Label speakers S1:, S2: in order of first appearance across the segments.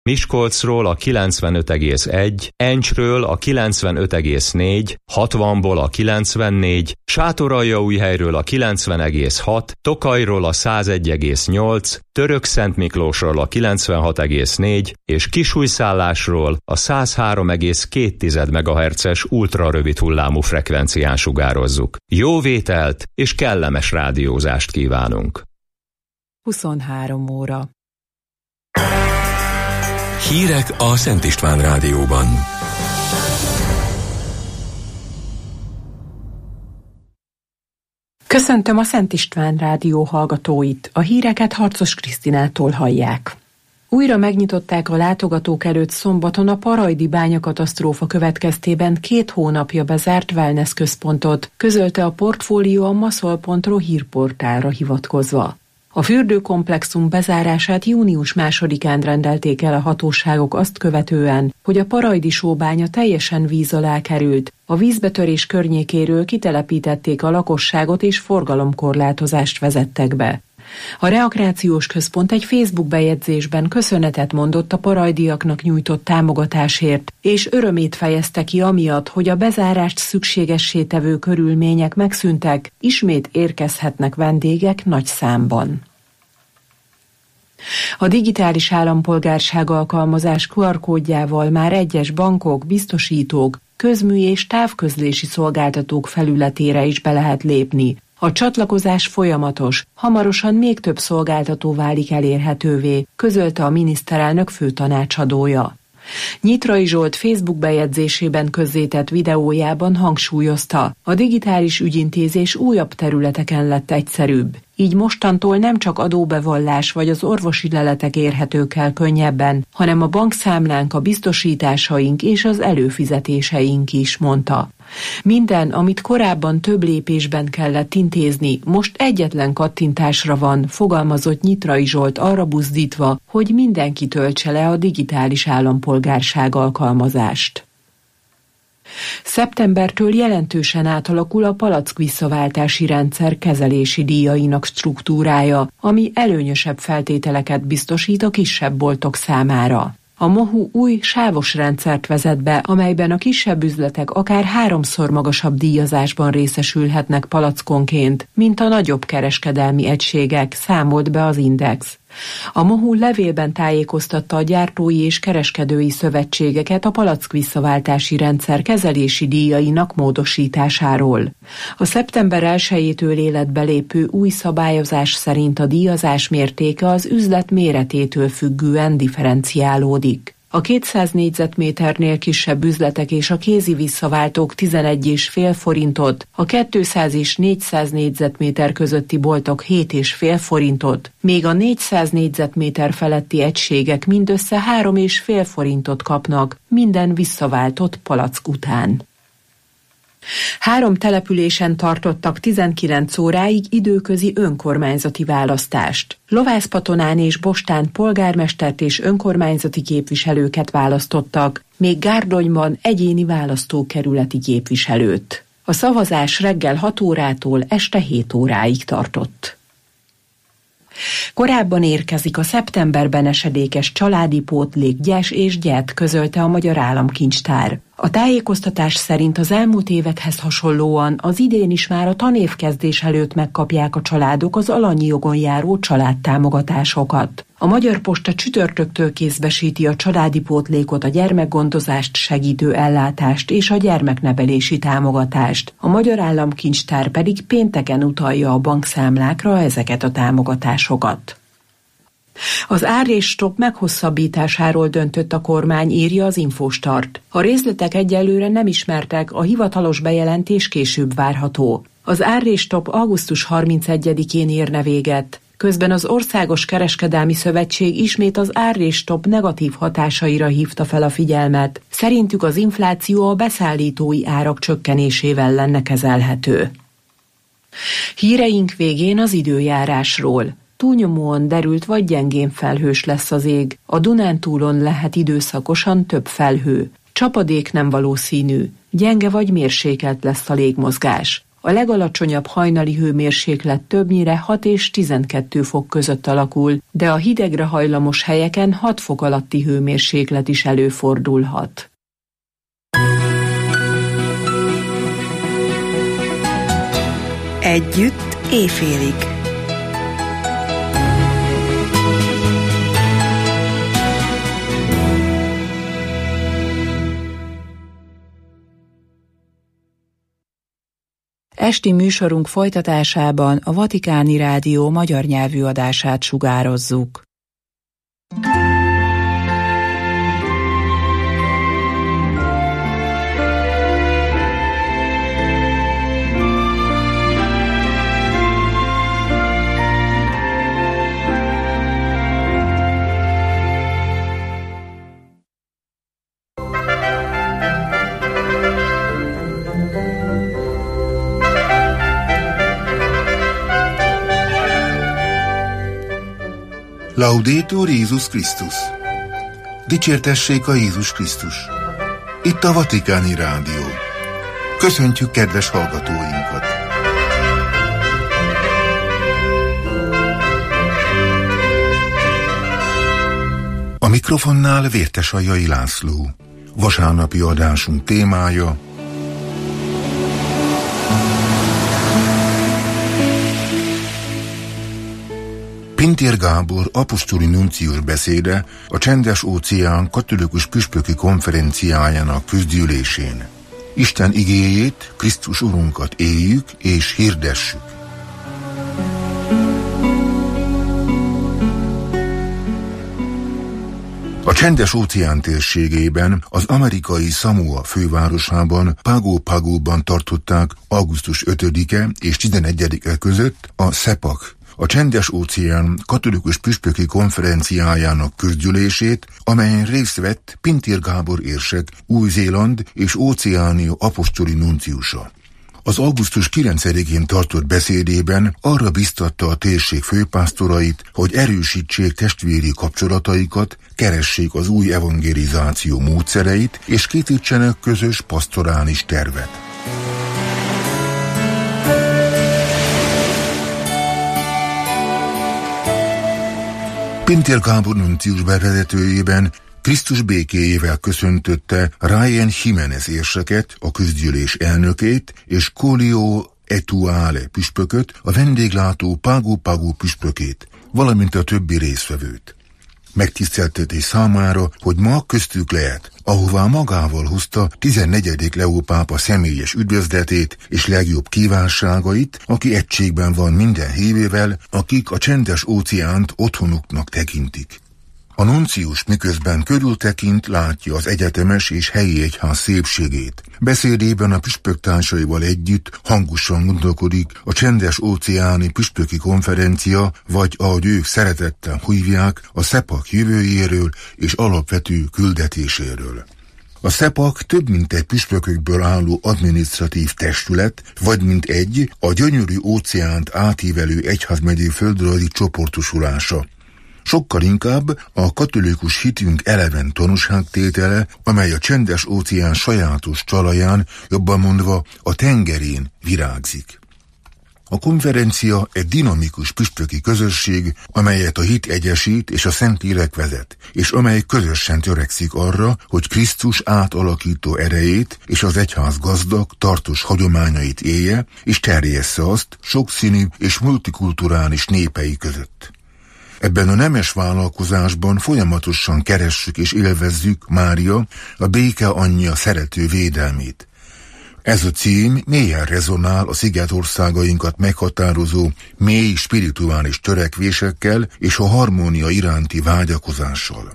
S1: Miskolcról a 95,1, Encsről a 95,4, 60-ból a 94, Sátoraljaújhelyről a 90,6, Tokajról a 101,8, Törökszentmiklósról a 96,4 és Kisújszállásról a 103,2 MHz-es ultrarövid hullámú frekvencián sugározzuk. Jó vételt és kellemes rádiózást kívánunk!
S2: 23 óra.
S3: Hírek a Szent István Rádióban.
S2: Köszöntöm a Szent István Rádió hallgatóit. A híreket Harcos Krisztinától hallják. Újra megnyitották a látogatók előtt szombaton a Parajdi bányakatasztrófa következtében 2 hónapja bezárt wellness központot, közölte a Portfólió a maszol.ro hírportálra hivatkozva. A fürdőkomplexum bezárását június 2-án rendelték el a hatóságok azt követően, hogy a Parajdi sóbánya teljesen víz alá került. A vízbetörés környékéről kitelepítették a lakosságot és forgalomkorlátozást vezettek be. A rekreációs központ egy Facebook bejegyzésben köszönetet mondott a parajdiaknak nyújtott támogatásért, és örömét fejezte ki amiatt, hogy a bezárást szükségessé tevő körülmények megszűntek, ismét érkezhetnek vendégek nagy számban. A digitális állampolgárság alkalmazás QR-kódjával már egyes bankok, biztosítók, közmű és távközlési szolgáltatók felületére is be lehet lépni. A csatlakozás folyamatos, hamarosan még több szolgáltató válik elérhetővé, közölte a miniszterelnök főtanácsadója. Nyitrai Zsolt Facebook bejegyzésében közzétett videójában hangsúlyozta, a digitális ügyintézés újabb területeken lett egyszerűbb. Így mostantól nem csak adóbevallás vagy az orvosi leletek érhetők el könnyebben, hanem a bankszámlánk, a biztosításaink és az előfizetéseink is, mondta. Minden, amit korábban több lépésben kellett intézni, most egyetlen kattintásra van, fogalmazott Nyitrai Zsolt arra buzdítva, hogy mindenki töltse le a digitális állampolgárság alkalmazást. Szeptembertől jelentősen átalakul a palack visszaváltási rendszer kezelési díjainak struktúrája, ami előnyösebb feltételeket biztosít a kisebb boltok számára. A MOHU új sávos rendszert vezet be, amelyben a kisebb üzletek akár 3-szor magasabb díjazásban részesülhetnek palackonként, mint a nagyobb kereskedelmi egységek, számolt be az Index. A MOHU levélben tájékoztatta a gyártói és kereskedői szövetségeket a palack visszaváltási rendszer kezelési díjainak módosításáról. A szeptember 1-től életbe lépő új szabályozás szerint a díjazás mértéke az üzlet méretétől függően differenciálódik. A 200 négyzetméternél kisebb üzletek és a kézi visszaváltók 11,5 forintot, a 200 és 400 négyzetméter közötti boltok 7,5 forintot, míg a 400 négyzetméter feletti egységek mindössze 3,5 forintot kapnak minden visszaváltott palack után. 3 településen tartottak 19 óráig időközi önkormányzati választást. Lovászpatonán és Bostán polgármestert és önkormányzati képviselőket választottak, még Gárdonyban egyéni választókerületi képviselőt. A szavazás reggel 6 órától este 7 óráig tartott. Korábban érkezik a szeptemberben esedékes családi pótlék gyes és gyet, közölte a Magyar Államkincstár. A tájékoztatás szerint az elmúlt évekhez hasonlóan az idén is már a tanévkezdés előtt megkapják a családok az alanyi jogon járó családtámogatásokat. A Magyar Posta csütörtöktől kézbesíti a családi pótlékot, a gyermekgondozást segítő ellátást és a gyermeknevelési támogatást. A Magyar Államkincstár pedig pénteken utalja a bankszámlákra ezeket a támogatásokat. Az árrésstop meghosszabbításáról döntött a kormány, írja az Infostart. A részletek egyelőre nem ismertek, a hivatalos bejelentés később várható. Az árrésstop augusztus 31-én érne véget. Közben az Országos Kereskedelmi Szövetség ismét az árrésstop negatív hatásaira hívta fel a figyelmet. Szerintük az infláció a beszállítói árak csökkenésével lenne kezelhető. Híreink végén az időjárásról. Túlnyomóan derült vagy gyengén felhős lesz az ég. A Dunántúlon lehet időszakosan több felhő. Csapadék nem valószínű. Gyenge vagy mérsékelt lesz a légmozgás. A legalacsonyabb hajnali hőmérséklet többnyire 6 és 12 fok között alakul, de a hidegre hajlamos helyeken 6 fok alatti hőmérséklet is előfordulhat.
S4: Együtt éjfélig.
S5: Esti műsorunk folytatásában a Vatikáni Rádió magyar nyelvű adását sugározzuk.
S6: Laudetur Jézus Krisztus! Dicsértessék a Jézus Krisztus! Itt a Vatikáni Rádió. Köszöntjük kedves hallgatóinkat! A mikrofonnál Vértesajai László. Vasárnapi adásunk témája: Pintér Gábor apostoli nuncius beszéde a Csendes-óceán katolikus püspöki konferenciájának közgyűlésén. Isten igéjét, Krisztus Urunkat éljük és hirdessük. A Csendes-óceán térségében, az amerikai Samoa fővárosában, Pago Pagoban tartották augusztus 5-e és 11-e között a SEPAC, a Csendes-óceán katolikus püspöki konferenciájának közgyűlését, amelyen részt vett Pintér Gábor érsek, Új-Zéland és Óceánia apostoli nunciusa. Az augusztus 9-én tartott beszédében arra biztatta a térség főpásztorait, hogy erősítsék testvéri kapcsolataikat, keressék az új evangelizáció módszereit, és készítsenek közös pasztorális tervet. Pintér Gábor nuncius bevezetőjében Krisztus békéjével köszöntötte Ryan Jiménez érseket, a közgyűlés elnökét, és Colio Etuale püspököt, a vendéglátó Pago Pago püspökét, valamint a többi résztvevőt. Megtiszteltetés számára, hogy ma köztük lehet, ahová magával hozta 14. Leó pápa személyes üdvözletét és legjobb kívánságait, aki egységben van minden hívével, akik a Csendes-óceánt otthonuknak tekintik. A nuncius miközben körültekint, látja az egyetemes és helyi egyház szépségét. Beszédében a püspöktársaival együtt hangosan gondolkodik a Csendes-óceáni püspöki konferencia, vagy ahogy ők szeretettel hívják, a SEPAC jövőjéről és alapvető küldetéséről. A SEPAC több mint egy püspökökből álló adminisztratív testület, vagy mint egy a gyönyörű óceánt átívelő egyházmegyé földrajzi csoportosulása. Sokkal inkább a katolikus hitünk eleven tanúságtétele, amely a Csendes-óceán sajátos talaján, jobban mondva a tengerén virágzik. A konferencia egy dinamikus püspöki közösség, amelyet a hit egyesít és a Szentlélek vezet, és amely közösen törekszik arra, hogy Krisztus átalakító erejét és az egyház gazdag, tartós hagyományait élje, és terjessze azt sokszínű és multikulturális népei között. Ebben a nemes vállalkozásban folyamatosan keressük és élvezzük Mária, a béke anyja szerető védelmét. Ez a cím mélyen rezonál a szigetországainkat meghatározó mély spirituális törekvésekkel és a harmónia iránti vágyakozással.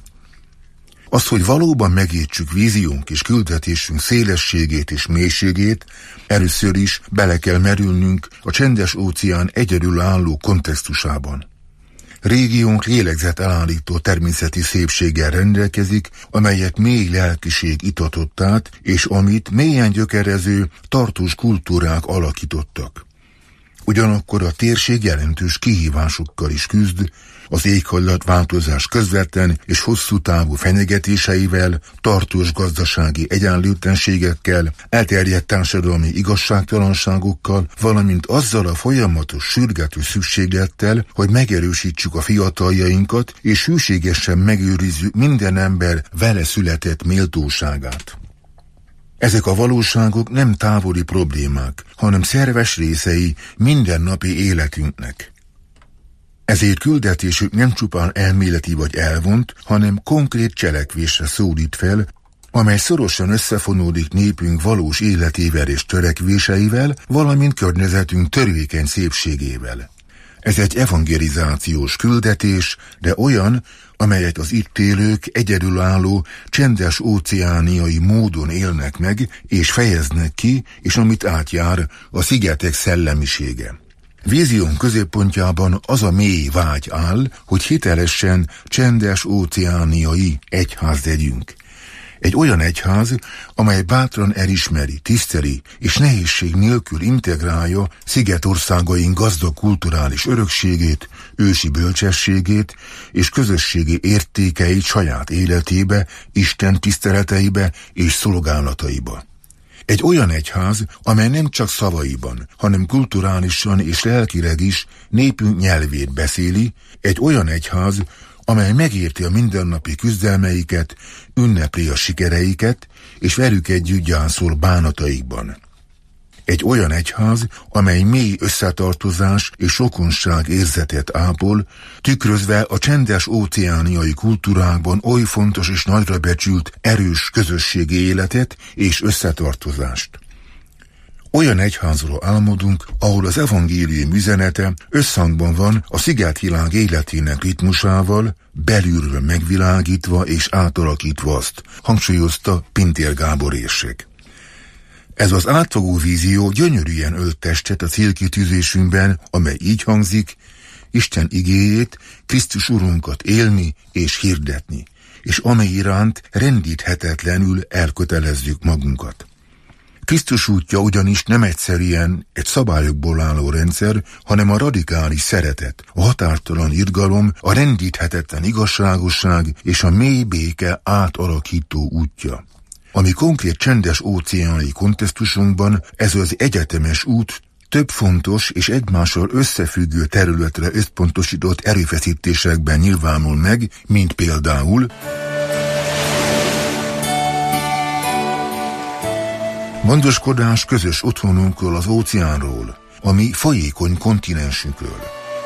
S6: Az, hogy valóban megértsük víziónk és küldetésünk szélességét és mélységét, először is bele kell merülnünk a Csendes-óceán egyedülálló kontextusában. Régiónk lélegzet elállító természeti szépséggel rendelkezik, amelyet mély lelkiség itatott át, és amit mélyen gyökerező, tartós kultúrák alakítottak. Ugyanakkor a térség jelentős kihívásokkal is küzd, az éghajlatváltozás közvetlen és hosszú távú fenyegetéseivel, tartós gazdasági egyenlőtlenségekkel, elterjedt társadalmi igazságtalanságokkal, valamint azzal a folyamatos sürgető szükséglettel, hogy megerősítsük a fiataljainkat, és hűségesen megőrizzük minden ember vele született méltóságát. Ezek a valóságok nem távoli problémák, hanem szerves részei mindennapi életünknek. Ezért küldetésük nem csupán elméleti vagy elvont, hanem konkrét cselekvésre szólít fel, amely szorosan összefonódik népünk valós életével és törekvéseivel, valamint környezetünk törékeny szépségével. Ez egy evangelizációs küldetés, de olyan, amelyet az itt élők egyedülálló, csendes óceániai módon élnek meg és fejeznek ki, és amit átjár a szigetek szellemisége. Vízión középpontjában az a mély vágy áll, hogy hitelesen csendes óceániai egyház legyünk. Egy olyan egyház, amely bátran elismeri, tiszteli és nehézség nélkül integrálja szigetországaink gazdag kulturális örökségét, ősi bölcsességét és közösségi értékeit saját életébe, Isten tiszteleteibe és szolgálataiba. Egy olyan egyház, amely nem csak szavaiban, hanem kulturálisan és lelkileg is népünk nyelvét beszéli, egy olyan egyház, amely megérti a mindennapi küzdelmeiket, ünnepli a sikereiket, és velük együtt gyászol bánataikban. Egy olyan egyház, amely mély összetartozás és rokonság érzetet ápol, tükrözve a csendes óceániai kultúrákban oly fontos és nagyra becsült erős közösségi életet és összetartozást. Olyan egyházról álmodunk, ahol az evangélium üzenete összhangban van a szigetvilág életének ritmusával, belülről megvilágítva és átalakítva azt, hangsúlyozta Pintér Gábor érsek. Ez az átfogó vízió gyönyörűen ölt testet a célkitűzésünkben, amely így hangzik: Isten igéjét, Krisztus Urunkat élni és hirdetni, és amely iránt rendíthetetlenül elkötelezzük magunkat. Krisztus útja ugyanis nem egyszerűen egy szabályokból álló rendszer, hanem a radikális szeretet, a határtalan irgalom, a rendíthetetlen igazságosság és a mély béke átalakító útja. Ami konkrét csendes óceáni kontextusunkban ez az egyetemes út több fontos és egymással összefüggő területre összpontosított erőfeszítésekben nyilvánul meg, mint például gondoskodás közös otthonunkról, az óceánról, a mi folyékony kontinensünkről.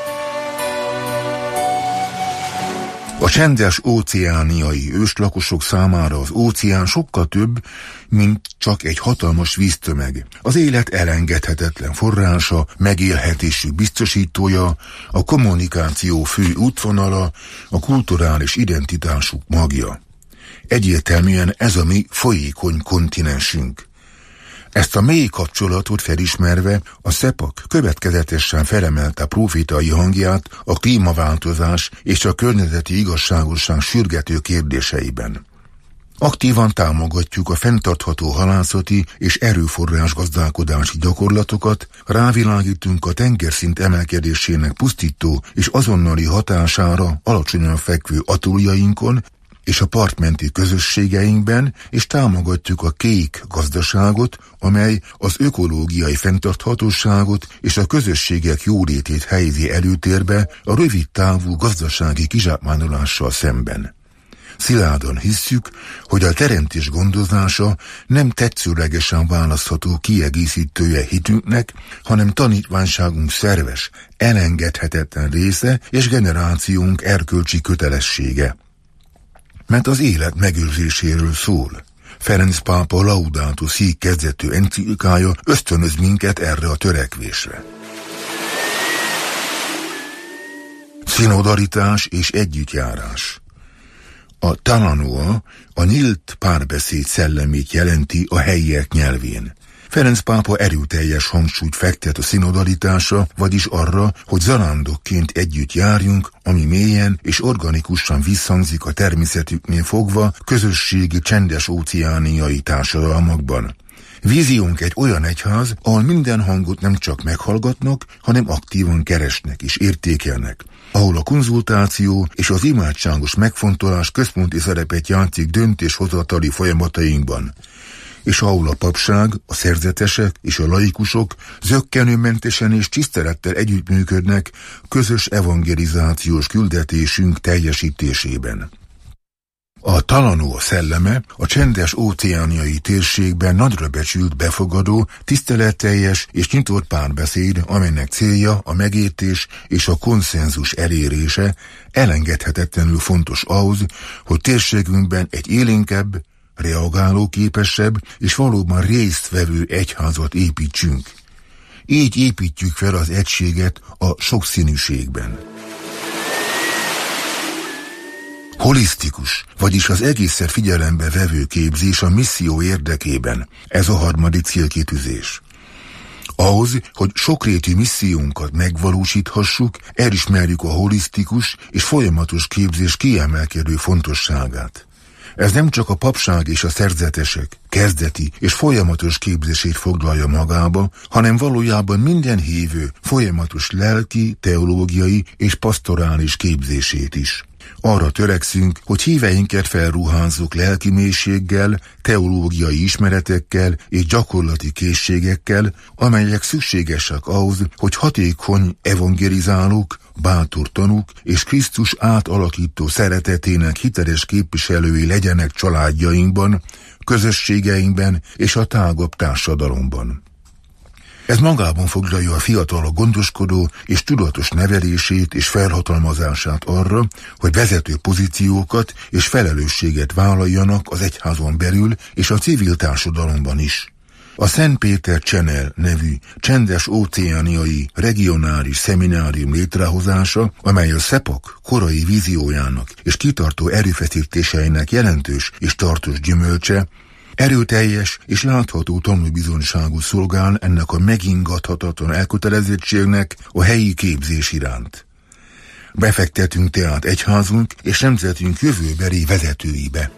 S6: A csendes óceániai őslakosok számára az óceán sokkal több, mint csak egy hatalmas víztömeg. Az élet elengedhetetlen forrása, megélhetésük biztosítója, a kommunikáció fő útvonala, a kulturális identitásuk magja. Egyértelműen ez a mi folyékony kontinensünk. Ezt a mély kapcsolatot felismerve a SZEPAK következetesen felemelte profétai hangját a klímaváltozás és a környezeti igazságosság sürgető kérdéseiben. Aktívan támogatjuk a fenntartható halászati és erőforrás gazdálkodási gyakorlatokat, rávilágítunk a tengerszint emelkedésének pusztító és azonnali hatására alacsonyan fekvő atoljainkon, és a partmenti közösségeinkben, és támogatjuk a kék gazdaságot, amely az ökológiai fenntarthatóságot és a közösségek jólétét helyezi előtérbe a rövid távú gazdasági kizsákmányolással szemben. Szilárdan hisszük, hogy a teremtés gondozása nem tetszőlegesen választható kiegészítője hitünknek, hanem tanítványságunk szerves, elengedhetetlen része és generációnk erkölcsi kötelessége. Mert az élet megőrzéséről szól. Ferenc pápa Laudato Si kezdetű enciklikája ösztönöz minket erre a törekvésre. Szinodalitás és együttjárás. A talanoa, a nyílt párbeszéd szellemét jelenti a helyiek nyelvén. Ferenc pápa erőteljes hangsúlyt fektet a szinodalitásra, vagyis arra, hogy zarándokként együtt járjunk, ami mélyen és organikusan visszhangzik a természetüknél fogva közösségi csendes óceániai társadalmakban. Víziónk egy olyan egyház, ahol minden hangot nem csak meghallgatnak, hanem aktívan keresnek és értékelnek, ahol a konzultáció és az imádságos megfontolás központi szerepet játszik döntéshozatali folyamatainkban, és ahol a papság, a szerzetesek és a laikusok zökkenőmentesen és tisztelettel együttműködnek közös evangelizációs küldetésünk teljesítésében. A Talano szelleme a csendes óceániai térségben nagyra becsült, befogadó, tiszteletteljes és nyitott párbeszéd, amelynek célja a megértés és a konszenzus elérése, elengedhetetlenül fontos ahhoz, hogy térségünkben egy élénkebb, reagálóképesebb és valóban résztvevő egyházat építsünk. Így építjük fel az egységet a sokszínűségben. Holisztikus, vagyis az egészet figyelembe vevő képzés a misszió érdekében. Ez a harmadik célkitűzés. Ahhoz, hogy sokrétű missziónkat megvalósíthassuk, elismerjük a holisztikus és folyamatos képzés kiemelkedő fontosságát. Ez nem csak a papság és a szerzetesek kezdeti és folyamatos képzését foglalja magába, hanem valójában minden hívő folyamatos lelki, teológiai és pastorális képzését is. Arra törekszünk, hogy híveinket felruházzuk lelki mélységgel, teológiai ismeretekkel és gyakorlati készségekkel, amelyek szükségesek ahhoz, hogy hatékony evangelizálók, bátor tanúk és Krisztus átalakító szeretetének hiteles képviselői legyenek családjainkban, közösségeinkben és a tágabb társadalomban. Ez magában foglalja a fiatalok gondoskodó és tudatos nevelését és felhatalmazását arra, hogy vezető pozíciókat és felelősséget vállaljanak az egyházon belül és a civil társadalomban is. A Szent Péter Channel nevű csendes óceániai regionális szeminárium létrehozása, amely a SZEPAK korai víziójának és kitartó erőfeszítéseinek jelentős és tartós gyümölcse, erőteljes és látható tanúbizonyságú szolgál ennek a megingathatatlan elkötelezettségnek a helyi képzés iránt. Befektetünk tehát egyházunk és nemzetünk jövőbeli vezetőibe.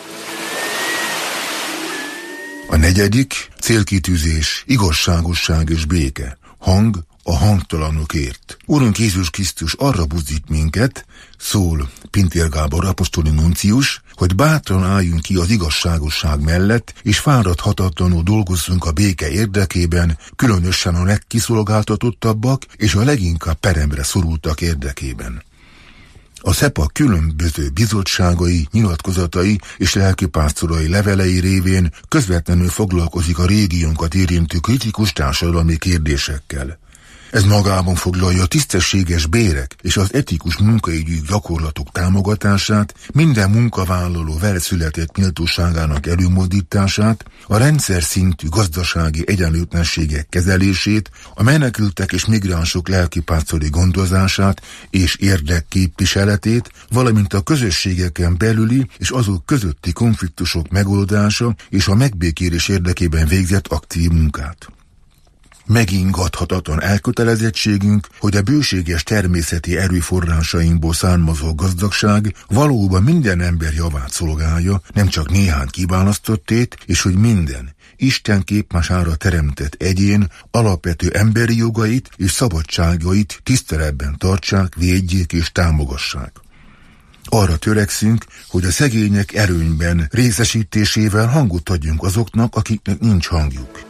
S6: A negyedik célkitűzés igazságosság és béke. Hang a hangtalanokért. Urunk Jézus Krisztus arra buzdít minket, szól Pintér Gábor apostoli nuncius, hogy bátran álljunk ki az igazságosság mellett, és fáradhatatlanul dolgozzunk a béke érdekében, különösen a legkiszolgáltatottabbak és a leginkább peremre szorultak érdekében. A SZEPAK különböző bizottságai, nyilatkozatai és lelkipásztorai levelei révén közvetlenül foglalkozik a régiónkat érintő kritikus társadalmi kérdésekkel. Ez magában foglalja a tisztességes bérek és az etikus munkaügyi gyakorlatok támogatását, minden munkavállaló veleszületett méltóságának előmozdítását, a rendszer szintű gazdasági egyenlőtlenségek kezelését, a menekültek és migránsok lelkipásztori gondozását és érdekképviseletét, valamint a közösségeken belüli és azok közötti konfliktusok megoldása és a megbékélés érdekében végzett aktív munkát. Megingathatatlan elkötelezettségünk, hogy a bőséges természeti erőforrásainkból származó gazdagság valóban minden ember javát szolgálja, nem csak néhány kiválasztottét, és hogy minden Isten képmására teremtett egyén alapvető emberi jogait és szabadságait tiszteletben tartsák, védjék és támogassák. Arra törekszünk, hogy a szegények erőnyben részesítésével hangot adjunk azoknak, akiknek nincs hangjuk.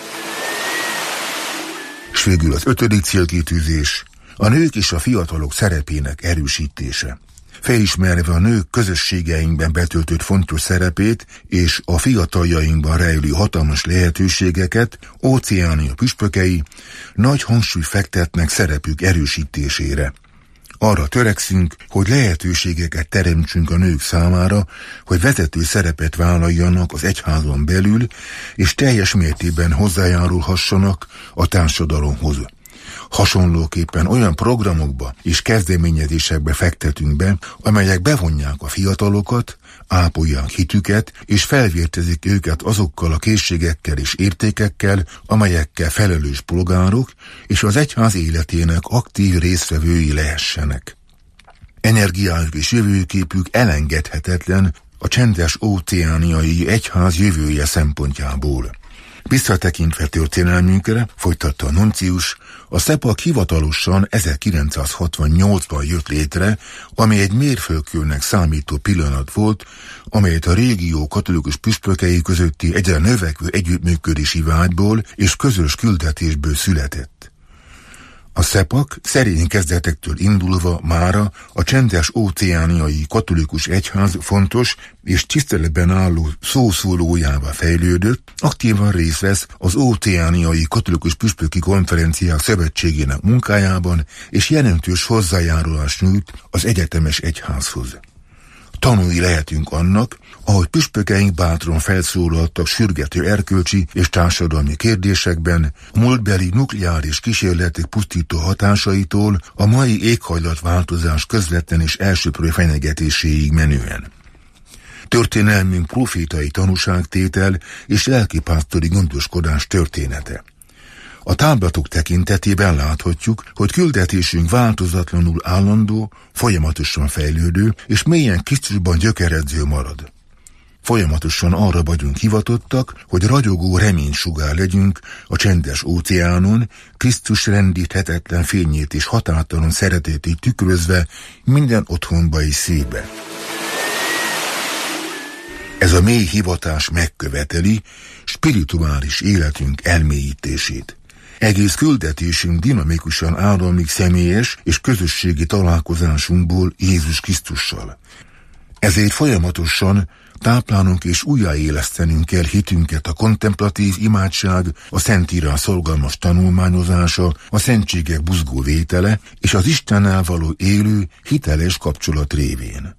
S6: És végül az 5. célkitűzés, a nők és a fiatalok szerepének erősítése. Felismerve a nők közösségeinkben betöltött fontos szerepét és a fiataljainkban rejlő hatalmas lehetőségeket, Óceánia püspökei nagy hangsúlyt fektetnek szerepük erősítésére. Arra törekszünk, hogy lehetőségeket teremtsünk a nők számára, hogy vezető szerepet vállaljanak az egyházon belül, és teljes mértékben hozzájárulhassanak a társadalomhoz. Hasonlóképpen olyan programokba és kezdeményezésekbe fektetünk be, amelyek bevonják a fiatalokat, ápolják hitüket, és felvértezik őket azokkal a készségekkel és értékekkel, amelyekkel felelős polgárok és az egyház életének aktív résztvevői lehessenek. Energiájuk és jövőképük elengedhetetlen a csendes óceániai egyház jövője szempontjából. Visszatekintve történelmünkre, folytatta a nuncius, a SZEPAK hivatalosan 1968-ban jött létre, amely egy mérföldkőnek számító pillanat volt, amelyet a régió katolikus püspökei közötti egyre növekvő együttműködési vágyból és közös küldetésből született. A SZEPAK szerény kezdetektől indulva mára a csendes-óceániai katolikus egyház fontos és tiszteletben álló szószólójává fejlődött, aktívan részt vesz az óceániai katolikus püspöki konferenciák szövetségének munkájában, és jelentős hozzájárulást nyújt az egyetemes egyházhoz. Tanúi lehetünk annak, ahogy püspökeink bátran felszólaltak sürgető erkölcsi és társadalmi kérdésekben, a múltbeli nukleáris kísérletek pusztító hatásaitól a mai éghajlatváltozás közvetlen és elsöprő fenyegetéséig menően. Történelmünk profétai tanúságtétel és lelkipásztori gondoskodás története. A táblatok tekintetében láthatjuk, hogy küldetésünk változatlanul állandó, folyamatosan fejlődő és mélyen Krisztusban gyökeredző marad. Folyamatosan arra vagyunk hivatottak, hogy ragyogó reménysugár legyünk a csendes óceánon, Krisztus rendíthetetlen fényét és határtalan szeretetét tükrözve minden otthonba és szébe. Ez a mély hivatás megköveteli spirituális életünk elmélyítését. Egész küldetésünk dinamikusan áramlik személyes és közösségi találkozásunkból Jézus Krisztussal. Ezért folyamatosan táplálnunk és újjáélesztenünk kell hitünket a kontemplatív imádság, a Szentírás szorgalmas tanulmányozása, a szentségek buzgó vétele és az Istennel való élő, hiteles kapcsolat révén.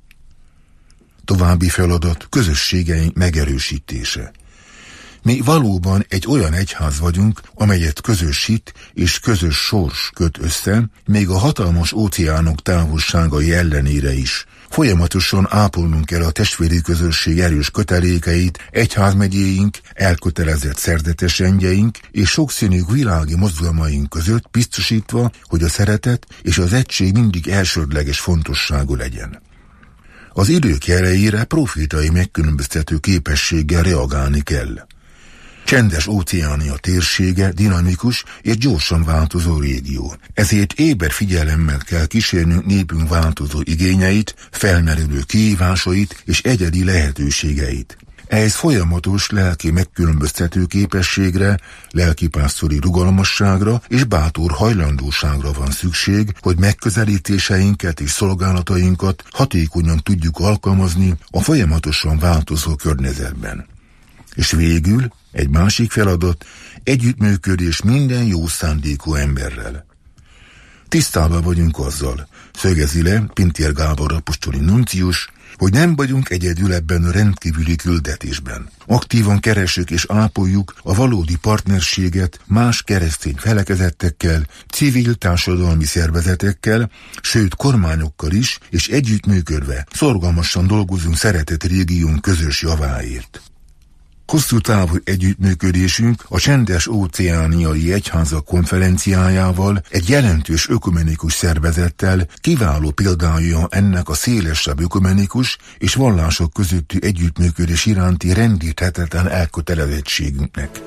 S6: További feladat közösségeink megerősítése. Mi valóban egy olyan egyház vagyunk, amelyet közös hit és közös sors köt össze, még a hatalmas óceánok távolságai ellenére is. Folyamatosan ápolnunk kell a testvéri közösség erős kötelékeit, egyházmegyéink, elkötelezett szerzetes rendjeink és sokszínű világi mozgalmaink között, biztosítva, hogy a szeretet és az egység mindig elsődleges fontosságú legyen. Az idők jeleire profétai megkülönböztető képességgel reagálni kell. Csendes óceánia térsége dinamikus és gyorsan változó régió. Ezért éber figyelemmel kell kísérnünk népünk változó igényeit, felmerülő kihívásait és egyedi lehetőségeit. Ehhez folyamatos lelki megkülönböztető képességre, lelkipásztori rugalmasságra és bátor hajlandóságra van szükség, hogy megközelítéseinket és szolgálatainkat hatékonyan tudjuk alkalmazni a folyamatosan változó környezetben. És végül egy másik feladat, együttműködés minden jó szándékú emberrel. Tisztában vagyunk azzal, szögezi le Pintér Gábor apostoli nuncius, hogy nem vagyunk egyedül ebben a rendkívüli küldetésben. Aktívan keresünk és ápoljuk a valódi partnerséget más keresztény felekezetekkel, civil társadalmi szervezetekkel, sőt kormányokkal is, és együttműködve szorgalmasan dolgozunk szeretett régiónk közös javáért. Hosszú távú együttműködésünk a Csendes-óceániai Egyházak konferenciájával, egy jelentős ökumenikus szervezettel kiváló példája ennek a szélesebb ökumenikus és vallások közötti együttműködés iránti rendíthetetlen elkötelezettségünknek.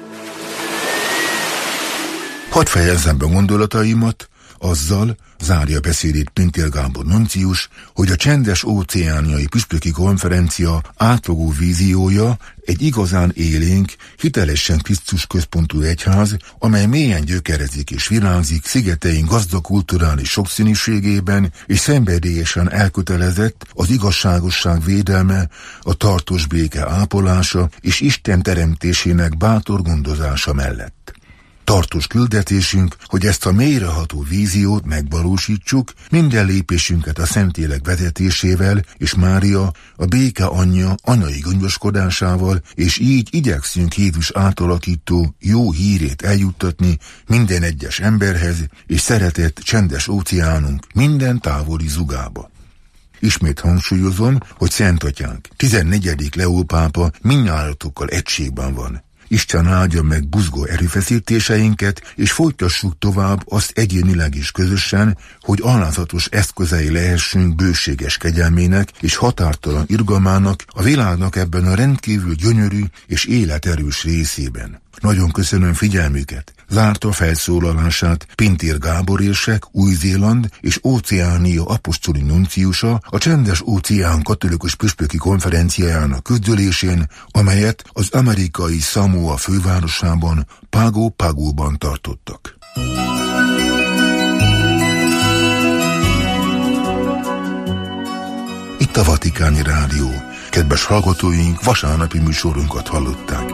S6: Hadd fejezzem be gondolataimat, azzal zárja beszédét Pintér Gábor nuncius, hogy a Csendes-óceániai Püspöki Konferencia átfogó víziója egy igazán élénk, hitelesen Krisztus központú egyház, amely mélyen gyökerezik és virágzik szigeteink gazdag kulturális sokszínűségében, és szenvedélyesen elkötelezett az igazságosság védelme, a tartós béke ápolása és Isten teremtésének bátor gondozása mellett. Tartós küldetésünk, hogy ezt a mélyreható víziót megvalósítsuk, minden lépésünket a Szentlélek vezetésével és Mária, a béke anyja anyai gondoskodásával, és így igyekszünk Jézus átalakító jó hírét eljuttatni minden egyes emberhez, és szeretett csendes óceánunk minden távoli zugába. Ismét hangsúlyozom, hogy Szent Atyánk, 14. Leó pápa mindnyájatokkal egységben van. Isten áldja meg buzgó erőfeszítéseinket, és folytassuk tovább azt egyénileg is közösen, hogy alázatos eszközei lehessünk bőséges kegyelmének és határtalan irgalmának a világnak ebben a rendkívül gyönyörű és életerős részében. Nagyon köszönöm figyelmüket. Zárta felszólalását Pintér Gábor érsek, Új-Zéland és Óceánia apostoli nunciusa a Csendes-óceán katolikus püspöki konferenciájának közgyűlésén, amelyet az amerikai Samoa fővárosában, Pago Pagoban tartottak. Itt a Vatikáni Rádió. Kedves hallgatóink, vasárnapi műsorunkat hallották.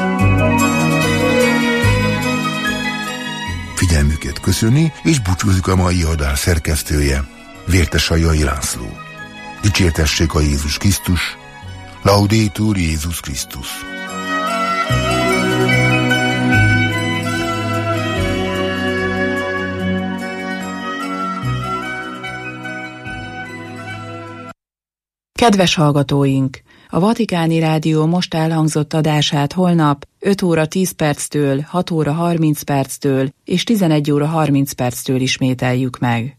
S6: Figyelmüket köszöni, és búcsúzik a mai adás szerkesztője, Vértesajai László. Dicsértessék a Jézus Krisztus, Laudetur Jézus Krisztus.
S5: Kedves hallgatóink! A Vatikáni Rádió most elhangzott adását holnap 5 óra 10 perctől, 6 óra 30 perctől és 11 óra 30 perctől ismételjük meg.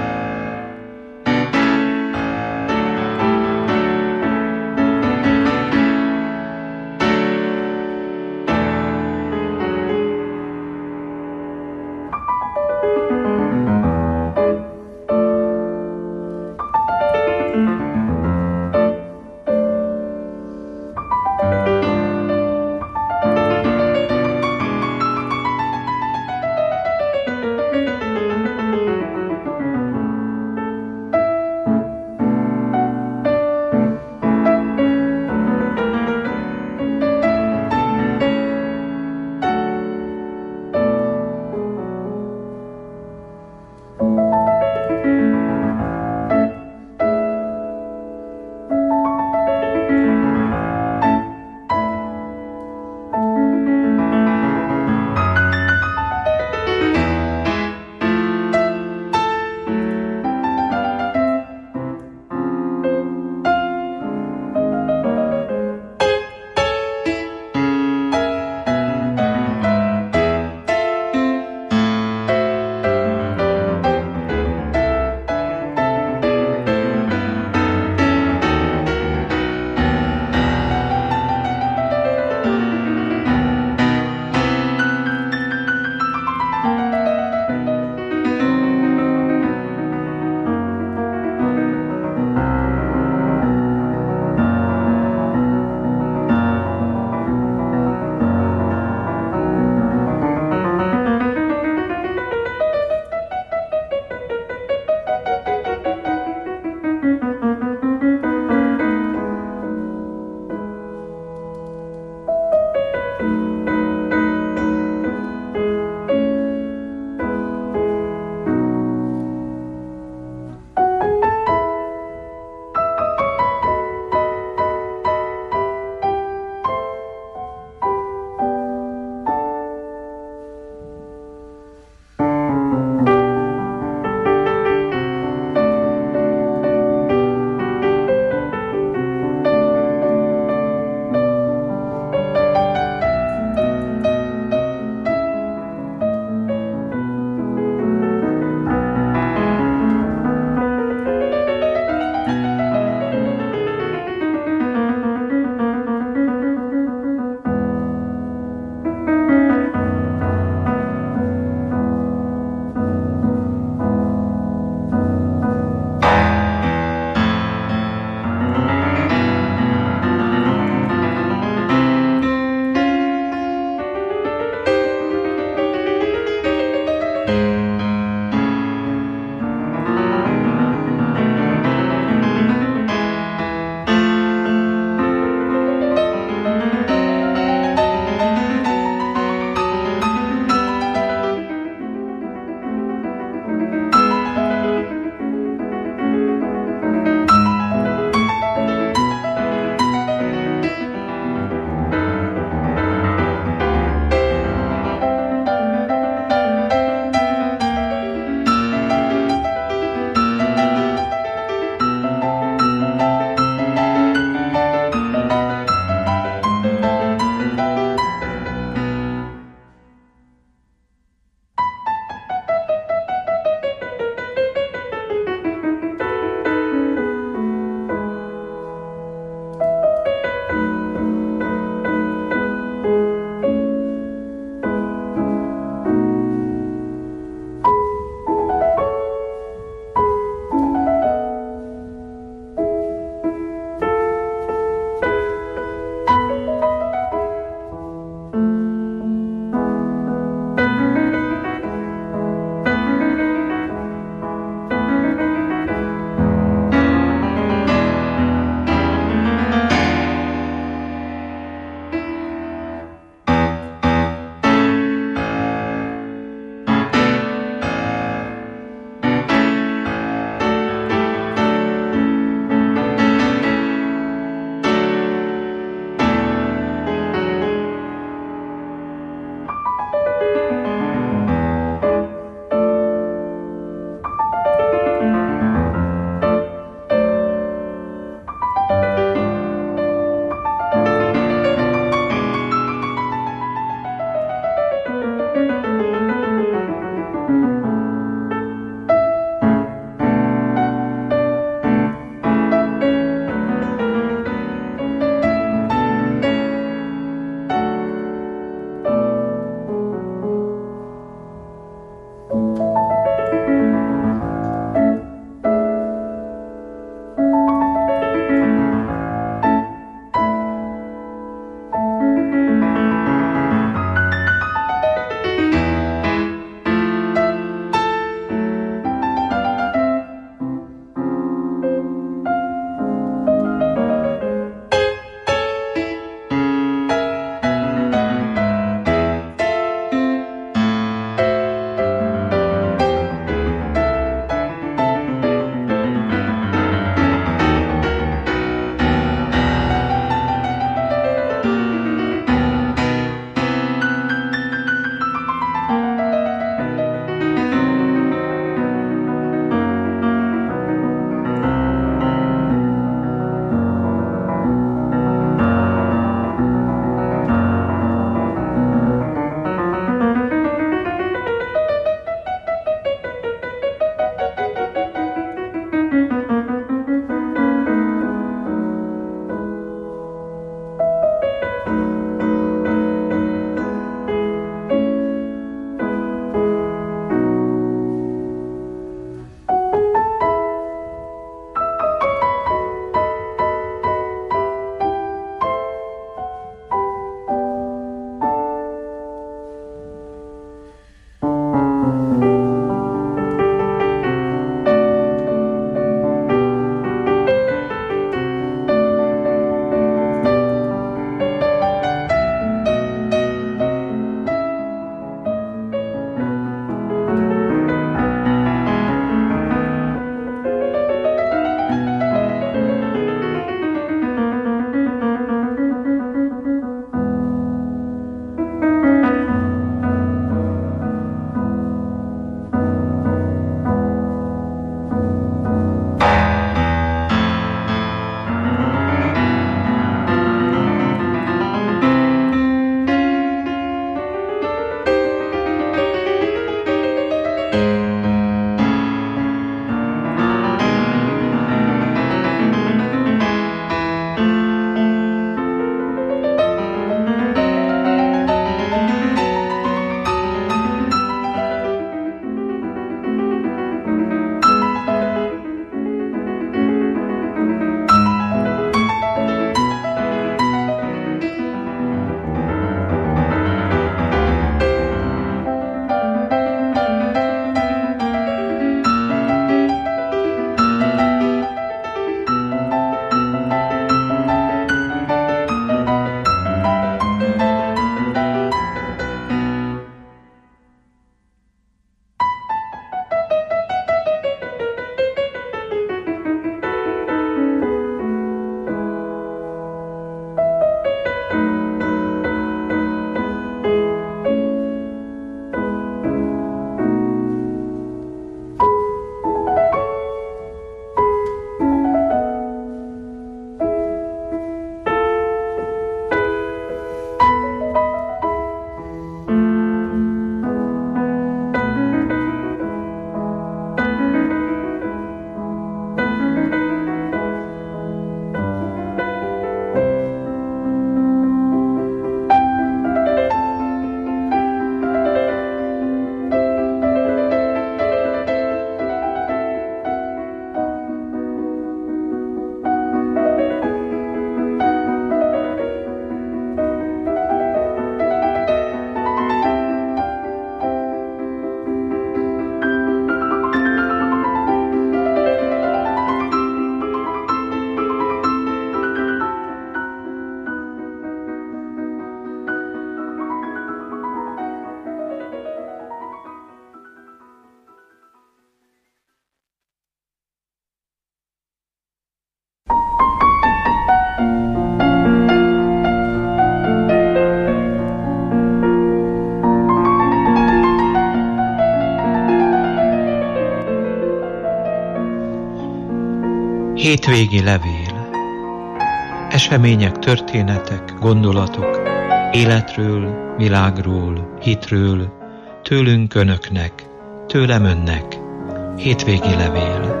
S4: Hétvégi levél. Események, történetek, gondolatok, életről, világról, hitről, tőlünk önöknek, tőlem önnek. Hétvégi levél.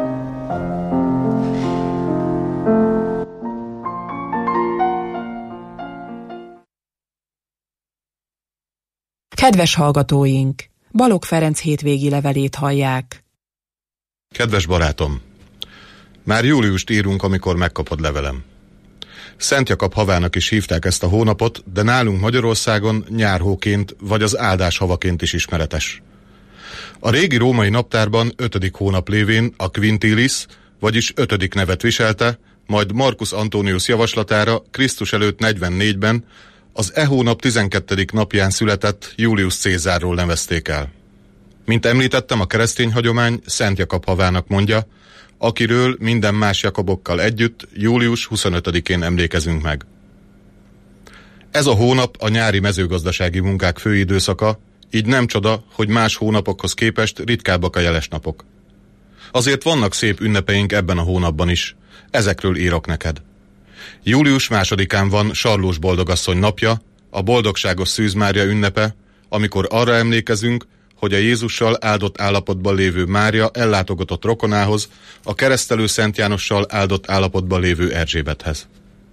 S5: Kedves hallgatóink! Balogh Ferenc hétvégi levelét hallják.
S7: Kedves barátom! Már júliust írunk, amikor megkapod levelem. Szent Jakab havának is hívták ezt a hónapot, de nálunk Magyarországon nyárhóként vagy az áldás havaként is ismeretes. A régi római naptárban 5. hónap lévén a Quintilis, vagyis 5. nevet viselte, majd Marcus Antonius javaslatára Krisztus előtt 44-ben az hónap 12. napján született Julius Cézárról nevezték el. Mint említettem, a keresztény hagyomány Szent Jakab havának mondja, akiről minden más Jakabokkal együtt július 25-én emlékezünk meg. Ez a hónap a nyári mezőgazdasági munkák főidőszaka, így nem csoda, hogy más hónapokhoz képest ritkábbak a jeles napok. Azért vannak szép ünnepeink ebben a hónapban is, ezekről írok neked. Július 2-án van Sarlós boldogasszony napja, a boldogságos Szűz Mária ünnepe, amikor arra emlékezünk, hogy a Jézussal áldott állapotban lévő Mária ellátogatott rokonához, a keresztelő Szent Jánossal áldott állapotban lévő Erzsébethez.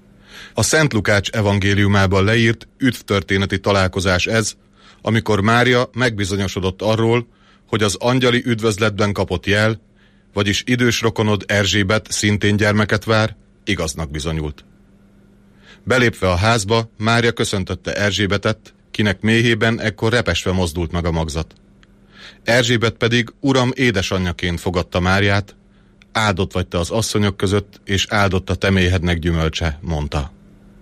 S7: A Szent Lukács evangéliumában leírt üdvtörténeti találkozás ez, amikor Mária megbizonyosodott arról, hogy az angyali üdvözletben kapott jel, vagyis idős rokonod Erzsébet szintén gyermeket vár, igaznak bizonyult. Belépve a házba, Mária köszöntötte Erzsébetet, kinek méhében ekkor repesve mozdult meg a magzat. Erzsébet pedig Uram édesanyjaként fogadta Máriát, áldott vagy te az asszonyok között, és áldott a te méhednek gyümölcse, mondta.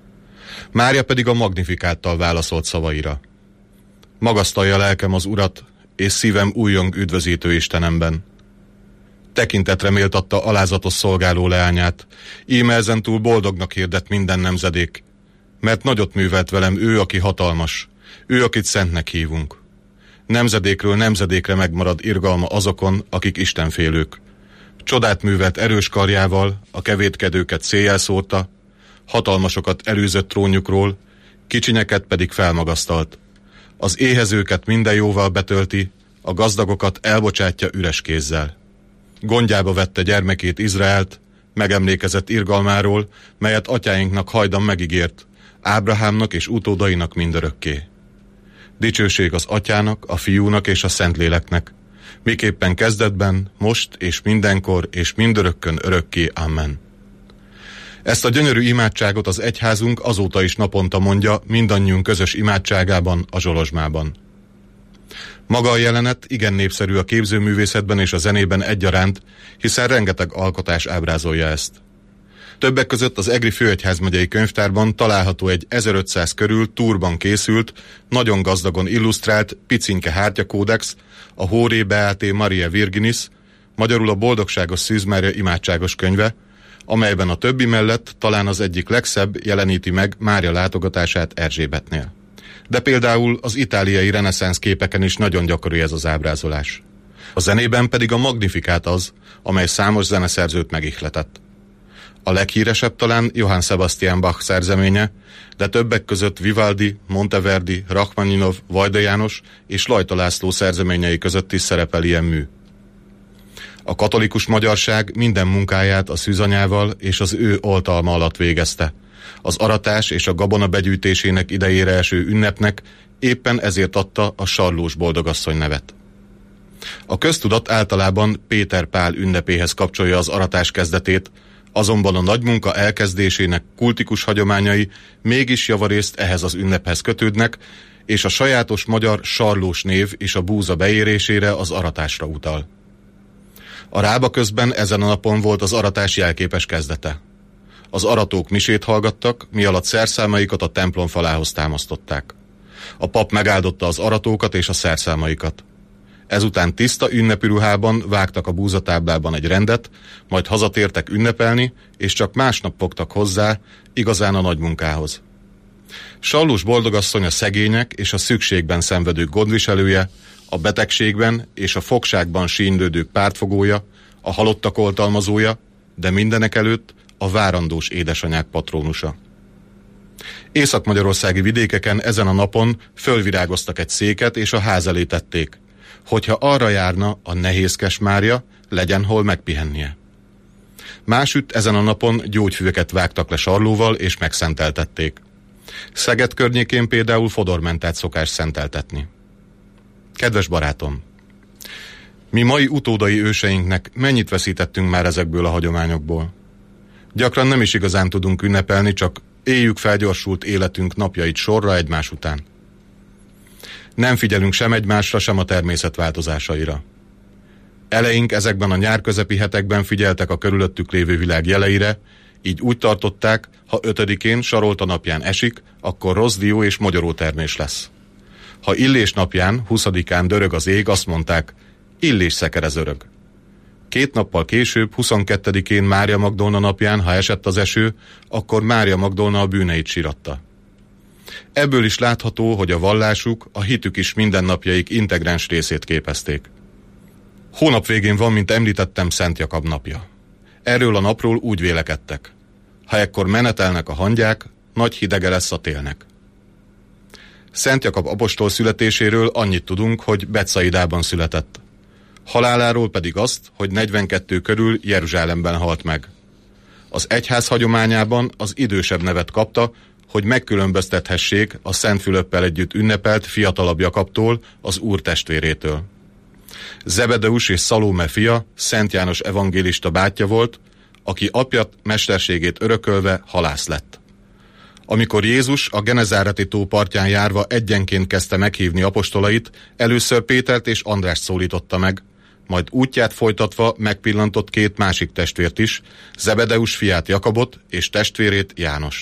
S7: Mária pedig a Magnifikáttal válaszolt szavaira. Magasztalja lelkem az Urat, és szívem újjong üdvözítő Istenemben. Tekintetre méltatta alázatos szolgáló leányát, íme ezentúl boldognak hirdet minden nemzedék, mert nagyot művelt velem ő, aki hatalmas, ő, akit szentnek hívunk. Nemzedékről nemzedékre megmarad irgalma azokon, akik istenfélők. Csodát művelt erős karjával, a kevétkedőket széjjel szórta, hatalmasokat elűzött trónjukról, kicsinyeket pedig felmagasztalt. Az éhezőket minden jóval betölti, a gazdagokat elbocsátja üres kézzel. Gondjába vette gyermekét Izraelt, megemlékezett irgalmáról, melyet atyáinknak hajdan megígért, Ábrahámnak és utódainak mindörökké. Dicsőség az Atyának, a Fiúnak és a Szentléleknek, miképpen kezdetben, most és mindenkor és mindörökkön örökké. Amen. Ezt a gyönyörű imádságot az egyházunk azóta is naponta mondja mindannyiunk közös imádságában, a zsolozsmában. Maga a jelenet igen népszerű a képzőművészetben és a zenében egyaránt, hiszen rengeteg alkotás ábrázolja ezt. Többek között az Egri Főegyházmegyei Könyvtárban található egy 1500 körül túrban készült, nagyon gazdagon illusztrált picinke hártyakódex, a Horé Beaté Maria Virginis, magyarul a Boldogságos Szűz Mária imádságos könyve, amelyben a többi mellett talán az egyik legszebb jeleníti meg Mária látogatását Erzsébetnél. De például az itáliai reneszánsz képeken is nagyon gyakori ez az ábrázolás. A zenében pedig a Magnifikát az, amely számos zeneszerzőt megihletett. A leghíresebb talán Johann Sebastian Bach szerzeménye, de többek között Vivaldi, Monteverdi, Rachmaninov, Vajda János és Lajta László szerzeményei között is szerepel ilyen mű. A katolikus magyarság minden munkáját a szűzanyával és az ő oltalma alatt végezte. Az aratás és a gabona begyűjtésének idejére eső ünnepnek éppen ezért adta a Sarlós boldogasszony nevet. A köztudat általában Péter Pál ünnepéhez kapcsolja az aratás kezdetét, azonban a nagy munka elkezdésének kultikus hagyományai mégis javarészt ehhez az ünnephez kötődnek, és a sajátos magyar Sarlós név és a búza beérésére, az aratásra utal. A rába közben ezen a napon volt az aratás jelképes kezdete. Az aratók misét hallgattak, mi alatt szerszámaikat a templom falához támasztották. A pap megáldotta az aratókat és a szerszámaikat. Ezután tiszta ünnepi ruhában vágtak a búzatáblában egy rendet, majd hazatértek ünnepelni, és csak másnap fogtak hozzá, igazán a nagy munkához. Sarlós boldogasszony a szegények és a szükségben szenvedők gondviselője, a betegségben és a fogságban sínylődők pártfogója, a halottak oltalmazója, de mindenekelőtt a várandós édesanyák patrónusa. Észak-magyarországi vidékeken ezen a napon fölvirágoztak egy széket, és a ház elé tették, hogyha arra járna a nehézkes Mária, legyen hol megpihennie. Másütt ezen a napon gyógyfüveket vágtak le sarlóval, és megszenteltették. Szeged környékén például fodormentát szokás szenteltetni. Kedves barátom! Mi mai utódai őseinknek mennyit veszítettünk már ezekből a hagyományokból? Gyakran nem is igazán tudunk ünnepelni, csak éljük felgyorsult életünk napjait sorra egymás után. Nem figyelünk sem egymásra, sem a természet változásaira. Eleink ezekben a nyárközepi hetekben figyeltek a körülöttük lévő világ jeleire, így úgy tartották, ha 5-én Sarolta napján esik, akkor rossz dió és mogyoró termés lesz. Ha Illés napján, 20-án dörög az ég, azt mondták, Illés szekerez örög. 2 nappal később, 22-én Mária Magdolna napján, ha esett az eső, akkor Mária Magdolna a bűneit síratta. Ebből is látható, hogy a vallásuk, a hitük is mindennapjaik integráns részét képezték. Hónap végén van, mint említettem, Szent Jakab napja. Erről a napról úgy vélekedtek. Ha ekkor menetelnek a hangyák, nagy hidege lesz a télnek. Szent Jakab apostol születéséről annyit tudunk, hogy Betsaidában született. Haláláról pedig azt, hogy 42 körül Jeruzsálemben halt meg. Az egyház hagyományában az idősebb nevet kapta, hogy megkülönböztethessék a Szent Fülöppel együtt ünnepelt fiatalabb Jakabtól, az Úr testvérétől. Zebedeus és Szalóme fia, Szent János evangélista bátyja volt, aki apja mesterségét örökölve halász lett. Amikor Jézus a Genezáreti tó partján járva egyenként kezdte meghívni apostolait, először Pétert és Andrást szólította meg, majd útját folytatva megpillantott 2 másik testvért is, Zebedeus fiát Jakabot és testvérét Jánost.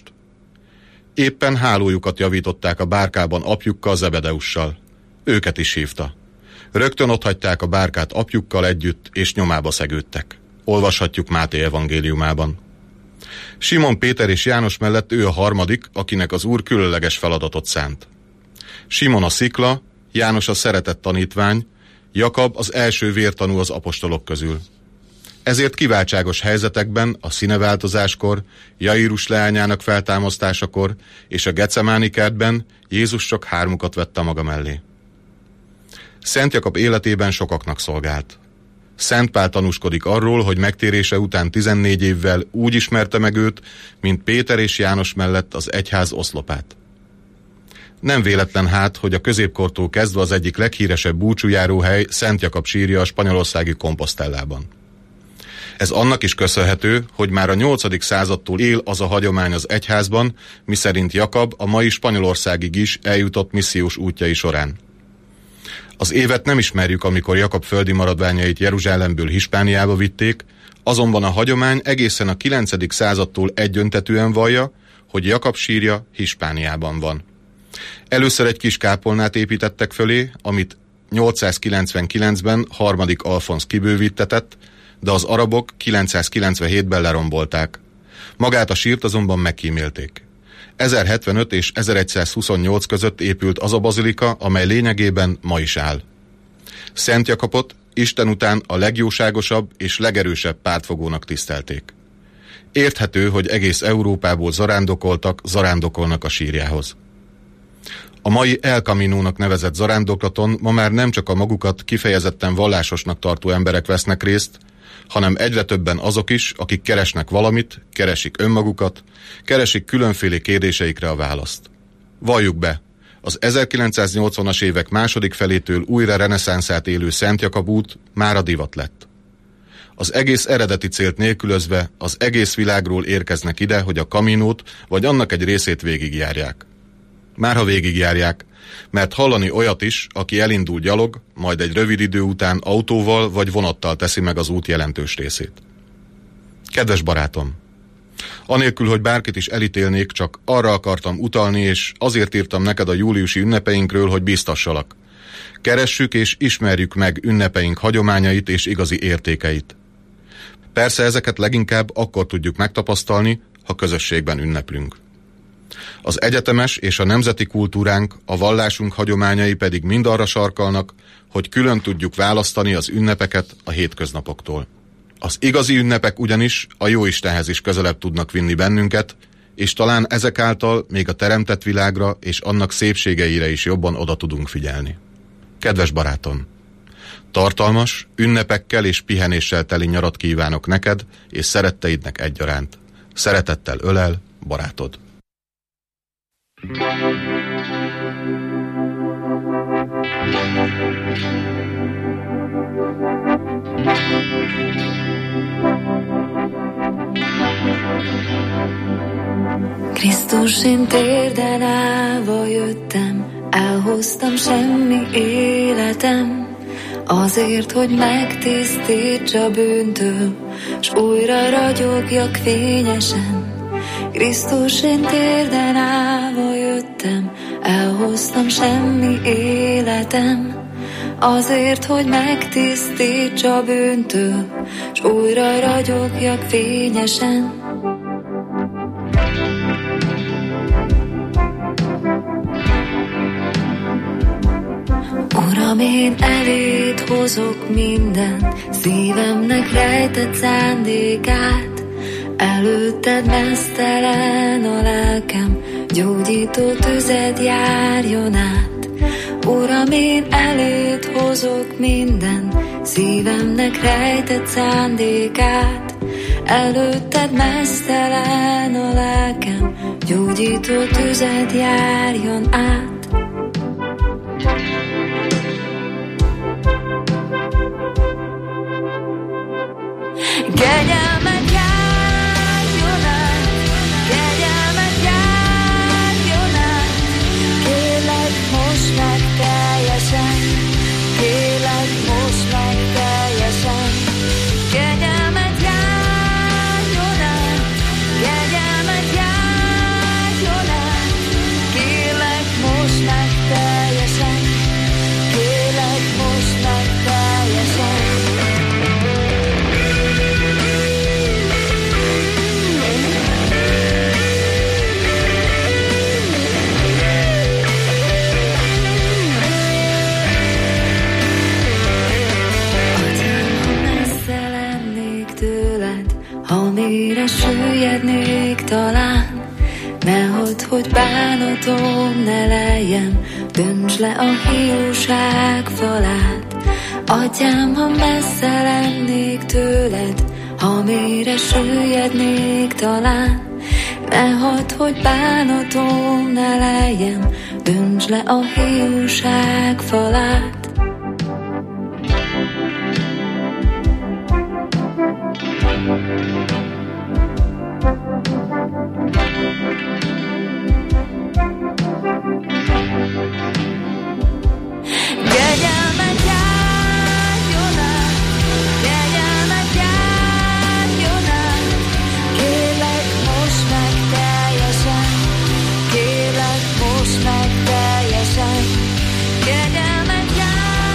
S7: Éppen hálójukat javították a bárkában apjukkal, Zebedeussal. Őket is hívta. Rögtön otthagyták a bárkát apjukkal együtt, és nyomába szegődtek. Olvashatjuk Máté evangéliumában. Simon Péter és János mellett ő a harmadik, akinek az Úr különleges feladatot szánt. Simon a szikla, János a szeretett tanítvány, Jakab az első vértanú az apostolok közül. Ezért kiváltságos helyzetekben, a színeváltozáskor, Jairus leányának feltámasztásakor és a Gecemáni kertben Jézus csak 3-ukat vette maga mellé. Szent Jakab életében sokaknak szolgált. Szent Pál tanúskodik arról, hogy megtérése után 14 évvel úgy ismerte meg őt, mint Péter és János mellett az egyház oszlopát. Nem véletlen hát, hogy a középkortól kezdve az egyik leghíresebb búcsújáróhely Szent Jakab sírja a spanyolországi Compostellában. Ez annak is köszönhető, hogy már a 8. századtól él az a hagyomány az egyházban, miszerint Jakab a mai Spanyolországig is eljutott missziós útjai során. Az évet nem ismerjük, amikor Jakab földi maradványait Jeruzsálemből Hispániába vitték, azonban a hagyomány egészen a 9. századtól egyöntetűen vallja, hogy Jakab sírja Hispániában van. Először egy kis kápolnát építettek fölé, amit 899-ben 3. Alfonz kibővítetett, de az arabok 997-ben lerombolták. Magát a sírt azonban megkímélték. 1075 és 1128 között épült az a bazilika, amely lényegében ma is áll. Szent Jakabot Isten után a legjóságosabb és legerősebb pártfogónak tisztelték. Érthető, hogy egész Európából zarándokolnak a sírjához. A mai El Caminónak nevezett zarándoklaton ma már nem csak a magukat kifejezetten vallásosnak tartó emberek vesznek részt, hanem egyre többen azok is, akik keresnek valamit, keresik önmagukat, keresik különféle kérdéseikre a választ. Valljuk be, az 1980-as évek második felétől újra reneszánszát élő Szent Jakab út már a divat lett. Az egész eredeti célt nélkülözve az egész világról érkeznek ide, hogy a Caminót vagy annak egy részét végigjárják. Márha végigjárják, mert hallani olyat is, aki elindul gyalog, majd egy rövid idő után autóval vagy vonattal teszi meg az út jelentős részét. Kedves barátom! Anélkül, hogy bárkit is elítélnék, csak arra akartam utalni, és azért írtam neked a júliusi ünnepeinkről, hogy biztassalak. Keressük és ismerjük meg ünnepeink hagyományait és igazi értékeit. Persze ezeket leginkább akkor tudjuk megtapasztalni, ha közösségben ünneplünk. Az egyetemes és a nemzeti kultúránk, a vallásunk hagyományai pedig mind arra sarkalnak, hogy külön tudjuk választani az ünnepeket a hétköznapoktól. Az igazi ünnepek ugyanis a Jóistenhez is közelebb tudnak vinni bennünket, és talán ezek által még a teremtett világra és annak szépségeire is jobban oda tudunk figyelni. Kedves barátom! Tartalmas, ünnepekkel és pihenéssel teli nyarat kívánok neked és szeretteidnek egyaránt. Szeretettel ölel, barátod.
S8: Krisztus, én térden állva jöttem, elhoztam semmi életem, azért, hogy megtisztítsa bűntől, s újra ragyogjak fényesen. Krisztus, én térden állva jöttem, elhoztam semmi életem, azért, hogy megtisztítsa bűntől, s újra ragyogjak fényesen. Uram, én eléd hozok minden szívemnek rejtett szándékát, előtted meztelen a lelkem, gyógyító tüzed járjon át. Uram, én eléd hozok minden szívemnek rejtett szándékát, előtted meztelen a lelkem, gyógyító tüzed járjon át. Kegyelmet járjon át, kegyelmet járjon át, kérlek, most meg teljesen, kérlek, most meg teljesen. Kegyelmet járjon át, kegyelmet járjon át, kérlek, most meg teljesen, kérlek, most meg teljesen. Amire süllyednék talán, ne hadd, hogy bánatom ne lejjen, döntsd le a hiúság falát. Atyám, ha messze lennék tőled, amire süllyednék talán, ne hadd, hogy bánatom ne lejjen, döntsd le a hiúság falát.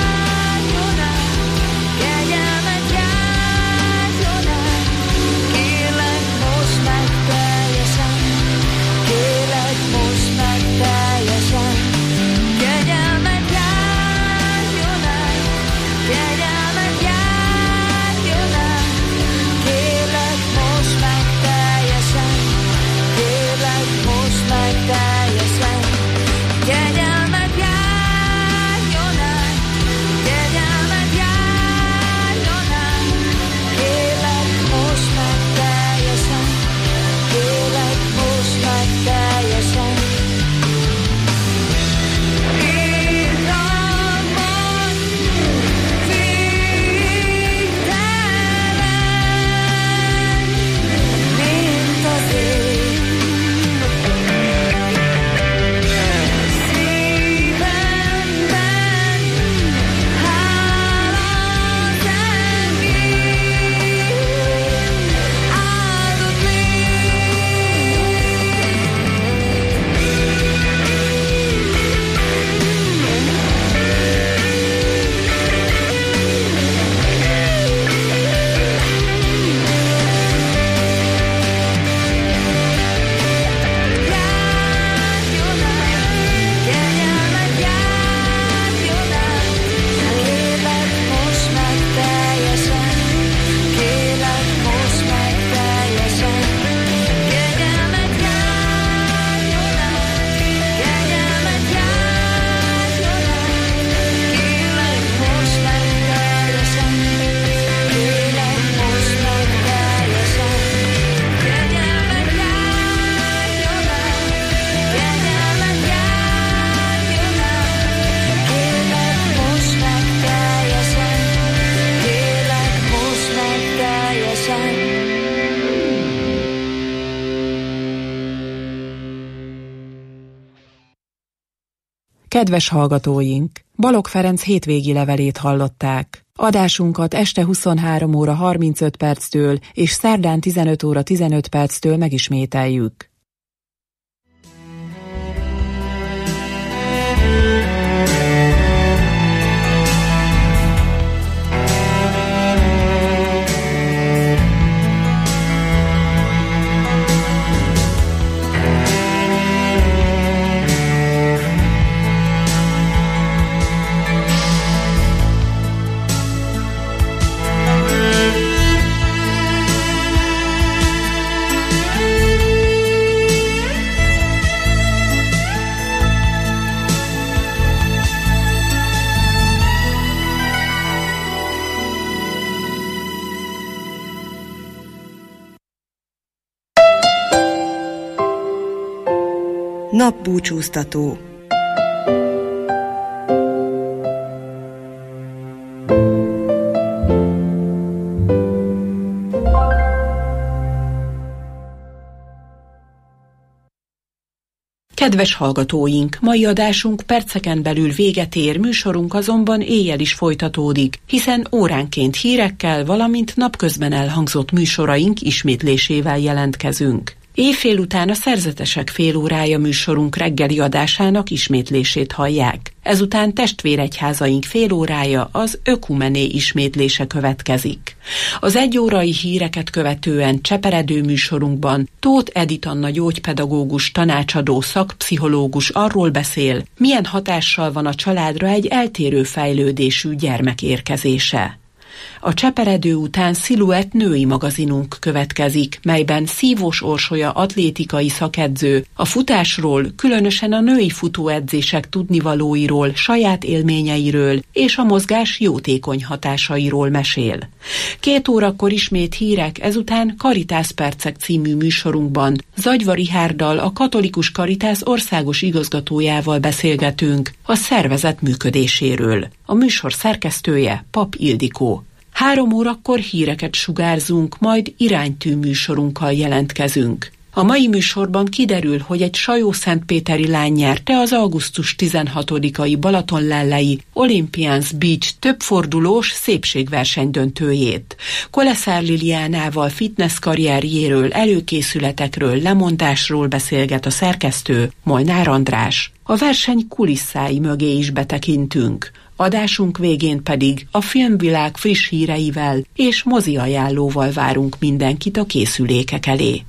S9: Kegyelmet járjon át,
S5: Kedves hallgatóink! Balogh Ferenc hétvégi levelét hallották. Adásunkat este 23 óra 35 perctől és szerdán 15 óra 15 perctől megismételjük.
S9: Napbúcsúztató.
S2: Kedves hallgatóink, mai adásunk perceken belül véget ér, műsorunk azonban éjjel is folytatódik, hiszen óránként hírekkel, valamint napközben elhangzott műsoraink ismétlésével jelentkezünk. Éjfél után a Szerzetesek félórája műsorunk reggeli adásának ismétlését hallják. Ezután testvéregyházaink félórája, az Ökumené ismétlése következik. Az egyórai híreket követően cseperedő műsorunkban Tóth Edith Anna gyógypedagógus, tanácsadó, szakpszichológus arról beszél, milyen hatással van a családra egy eltérő fejlődésű gyermek érkezése. A cseperedő után Sziluett női magazinunk következik, melyben Szívós Orsolya atlétikai szakedző a futásról, különösen a női futóedzések tudnivalóiról, saját élményeiről és a mozgás jótékony hatásairól mesél. 2 órakor ismét hírek, ezután Karitász Percek című műsorunkban Zagyva Richárddal, a Katolikus Karitász országos igazgatójával beszélgetünk a szervezet működéséről. A műsor szerkesztője Pap Ildikó. 3 órakor híreket sugárzunk, majd iránytű műsorunkkal jelentkezünk. A mai műsorban kiderül, hogy egy sajószentpéteri lány nyerte az augusztus 16-ai Balatonlellei Olympians Beach többfordulós szépségverseny döntőjét. Koleszár Liliánával fitness karrierjéről, előkészületekről, lemondásról beszélget a szerkesztő, Molnár András. A verseny kulisszái mögé is betekintünk. Adásunk végén pedig a filmvilág friss híreivel és mozi ajánlóval várunk mindenkit a készülékek elé.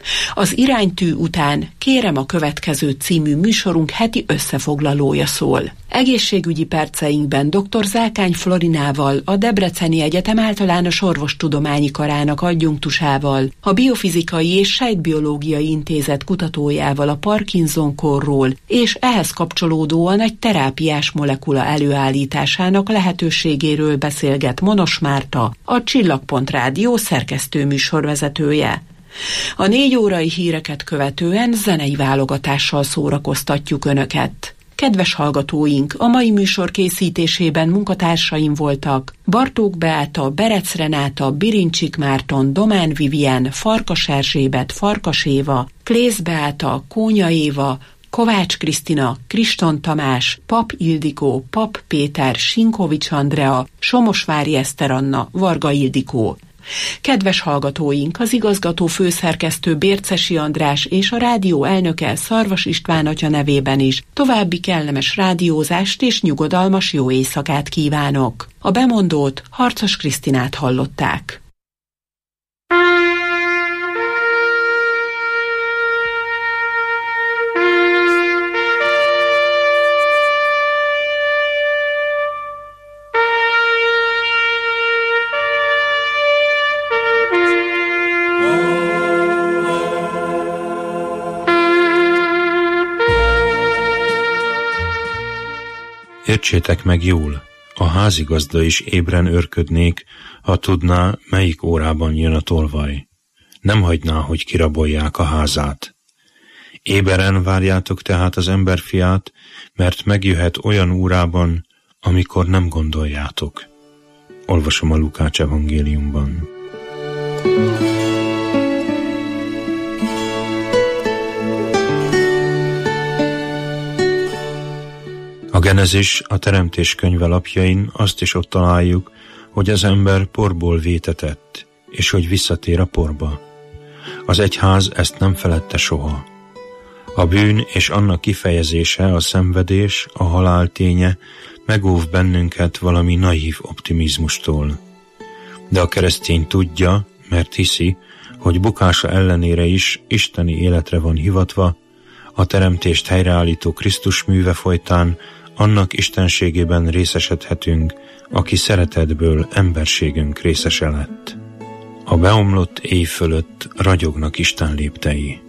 S2: Az iránytű után Kérem a következő című műsorunk heti összefoglalója szól. Egészségügyi perceinkben dr. Zákány Florinával, a Debreceni Egyetem Általános Orvostudományi Karának adjunktusával, a Biofizikai és Sejtbiológiai Intézet kutatójával a Parkinson-korról és ehhez kapcsolódóan egy terápiás molekula előállításának lehetőségéről beszélget Monos Márta, a Csillagpont Rádió szerkesztő műsorvezetője. A 4 órai híreket követően zenei válogatással szórakoztatjuk Önöket. Kedves hallgatóink, a mai műsor készítésében munkatársaim voltak Bartók Beáta, Berec Renáta, Birincsik Márton, Domán Vivien, Farkas Erzsébet, Farkas Éva, Klész Beáta, Kónya Éva, Kovács Krisztina, Kriston Tamás, Pap Ildikó, Pap Péter, Sinkovics Andrea, Somosvári Eszter Anna, Varga Ildikó. Kedves hallgatóink, az igazgató főszerkesztő Bércesi András és a rádió elnöke Szarvas István atya nevében is további kellemes rádiózást és nyugodalmas jó éjszakát kívánok. A bemondót, Harcos Krisztinát hallották.
S10: Értsétek meg jól, a házigazda is ébren őrködnék, ha tudná, melyik órában jön a tolvaj. Nem hagyná, hogy kirabolják a házát. Éberen várjátok tehát az emberfiát, mert megjöhet olyan órában, amikor nem gondoljátok. Olvasom a Lukács evangéliumban. Genezis, a Teremtés könyve lapjain azt is ott találjuk, hogy az ember porból vétetett, és hogy visszatér a porba. Az egyház ezt nem felette soha. A bűn és annak kifejezése, a szenvedés, a halál ténye megóv bennünket valami naív optimizmustól. De a keresztény tudja, mert hiszi, hogy bukása ellenére is isteni életre van hivatva, a teremtést helyreállító Krisztus műve folytán annak istenségében részesedhetünk, aki szeretetből emberségünk részese lett. A beomlott éj fölött ragyognak Isten léptei.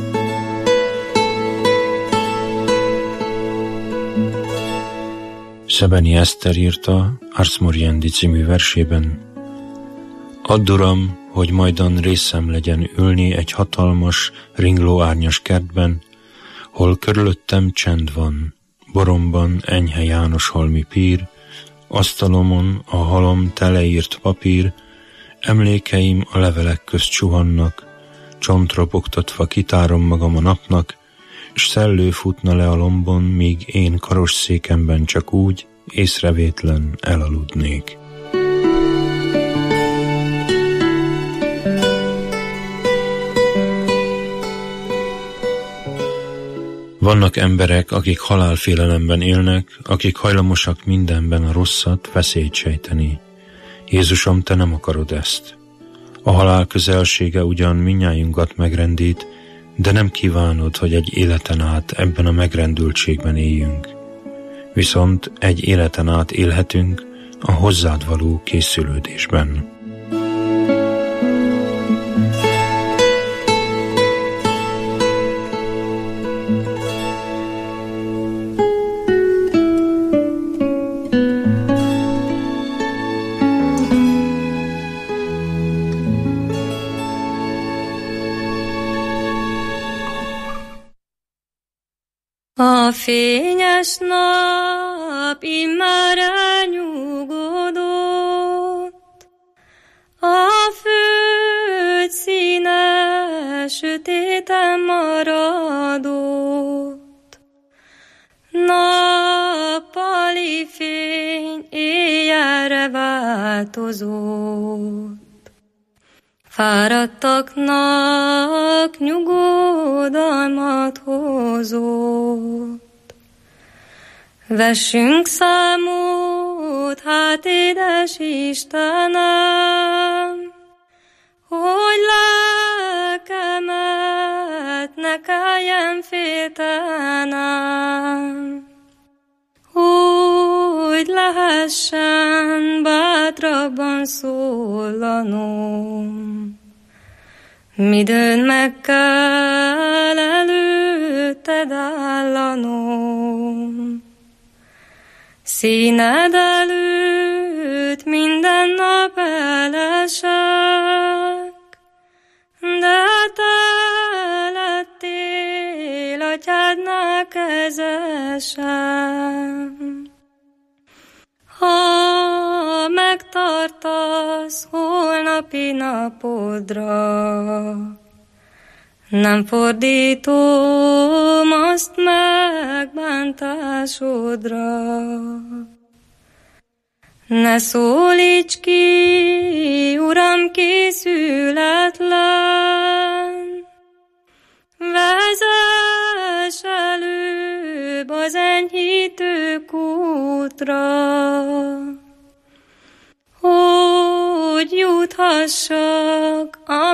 S10: Szebeni Eszter írta Ars Moriendi című versében: Add, Uram, hogy majdan részem legyen ülni egy hatalmas, ringló árnyas kertben, hol körülöttem csend van, boromban enyhe jánoshalmi pír, asztalomon a halom teleírt papír, emlékeim a levelek közt csuhannak, csontropogtatva kitárom magam a napnak, s szellő futna le a lombon, míg én karosszékemben csak úgy, észrevétlen elaludnék. Vannak emberek, akik halálfélelemben élnek, akik hajlamosak mindenben a rosszat, veszélyt sejteni. Jézusom, te nem akarod ezt. A halál közelsége ugyan mindnyájunkat megrendít, de nem kívánod, hogy egy életen át ebben a megrendültségben éljünk. Viszont egy életen át élhetünk a hozzád való készülődésben.
S9: A fényes nap immár elnyugodott, a föld színe sötéten maradott, nappali fény éjjelre változott. Fáradtaknak nyugodalmat hozott. Vessünk számot, hát édes Istenem, hogy lelkemet ne kelljen féltenem, hogy lehessen bátrabban szólanom. Midőn meg kell előtted állanom, színed előtt minden nap elesek, de te lettél atyádnál kezesem. Ha megtartasz holnapi napodra, nem fordítom azt megbántásodra. Ne szólíts ki, Uram, készületlen, vezess előbb az enyhítő kútra, hogy juthassak a